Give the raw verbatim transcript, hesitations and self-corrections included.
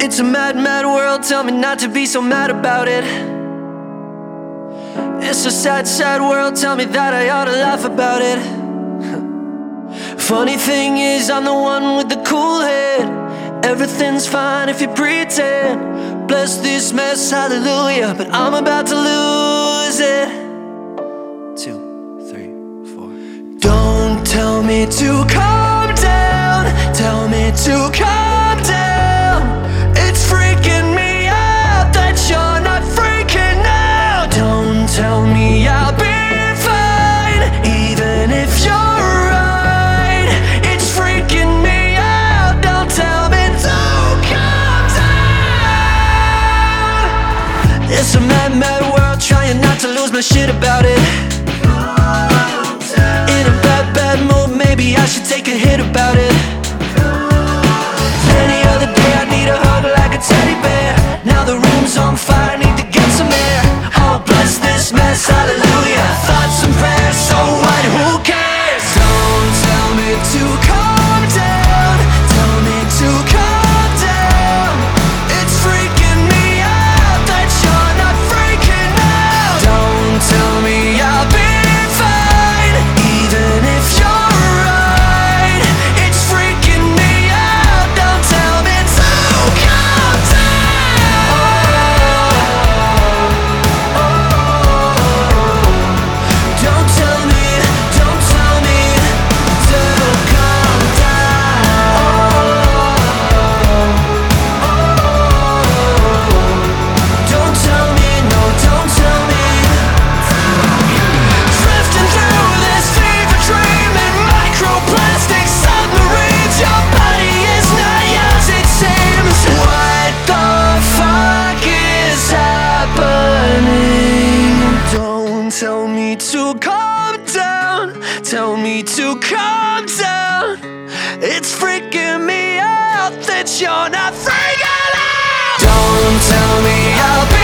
It's a mad, mad world, tell me not to be so mad about it. It's a sad, sad world, tell me that I ought to laugh about it. Funny thing is, I'm the one with the cool head. Everything's fine if you pretend. Bless this mess, hallelujah, but I'm about to lose it. Two, three, four. Don't tell me to calm down, tell me to calm down. It's freaking me out that you're not freaking out. Don't tell me I'll be fine, even if you're right. It's freaking me out, don't tell me to calm down. It's a mad, mad world, trying not to lose my shit about it. In a bad, bad mood, maybe I should take a hit about it. Any other day I need a hug like a teddy bear. Now the room's on fire, need to get some air. Oh, bless this mess, hallelujah. Thoughts and prayers, so what, who cares? Don't tell me to calm down, tell me to calm down. It's freaking me out that you're not freaking out. Don't tell me I'll be fine, even if you're right. It's freaking me out, don't tell me to calm down. Don't tell me, don't tell me to calm down. Don't tell me, no, don't tell me. Drifting through this fever dream in microplastic submarines. Your body is not yours, it seems. What the fuck is happening? Don't tell me to calm down, tell me to calm down. It's freaking me out that you're not freaking out. Don't tell me I'll be